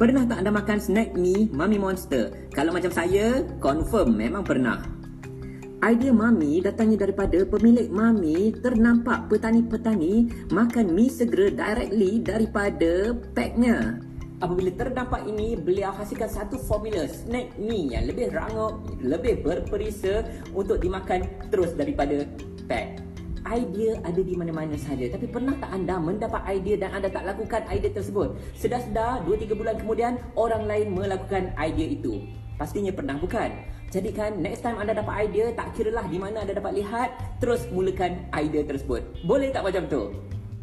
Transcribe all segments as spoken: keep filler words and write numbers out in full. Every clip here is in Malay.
Pernah tak anda makan snack mi Mami Monster? Kalau macam saya, confirm memang pernah. Idea Mami datangnya daripada pemilik Mami ternampak petani-petani makan mi segera directly daripada packnya. Apabila terdampak ini, beliau hasilkan satu formula snack mi yang lebih rangup, lebih berperisa untuk dimakan terus daripada pack. Idea ada di mana-mana saja, tapi pernah tak anda mendapat idea dan anda tak lakukan idea tersebut? Sedar-sedar dua tiga bulan kemudian orang lain melakukan idea itu. Pastinya pernah, bukan? Jadi kan next time anda dapat idea, tak kiralah di mana anda dapat lihat, terus mulakan idea tersebut. Boleh tak macam tu?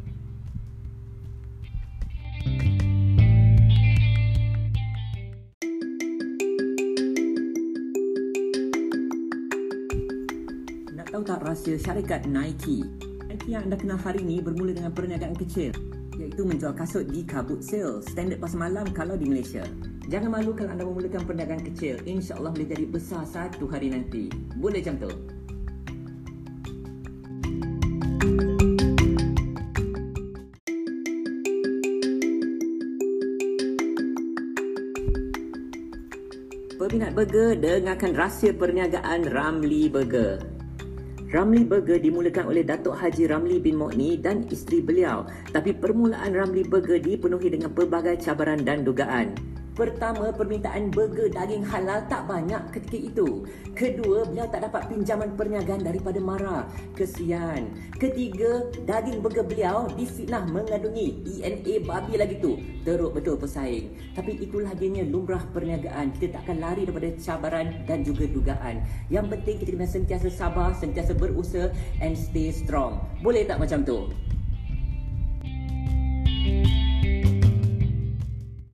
Tahu tak rahsia syarikat Nike? Nike yang anda kenal hari ini bermula dengan perniagaan kecil, iaitu menjual kasut di kabut sale, standard pasar malam kalau di Malaysia. Jangan malu kalau anda memulakan perniagaan kecil, insya-Allah boleh jadi besar satu hari nanti. Boleh macam tu? Peminat burger, dengarkan rahsia perniagaan Ramly Burger. Ramly Burger dimulakan oleh Datuk Haji Ramly bin Mokni dan isteri beliau. Tapi permulaan Ramly Burger dipenuhi dengan pelbagai cabaran dan dugaan. Pertama, permintaan burger daging halal tak banyak ketika itu. Kedua, beliau tak dapat pinjaman perniagaan daripada Mara. Kesian. Ketiga, daging burger beliau difitnah mengandungi E N A babi lagi tu. Teruk betul pesaing. Tapi itulah dianya lumrah perniagaan. Kita tak akan lari daripada cabaran dan juga dugaan. Yang penting kita kena sentiasa sabar, sentiasa berusaha and stay strong. Boleh tak macam tu?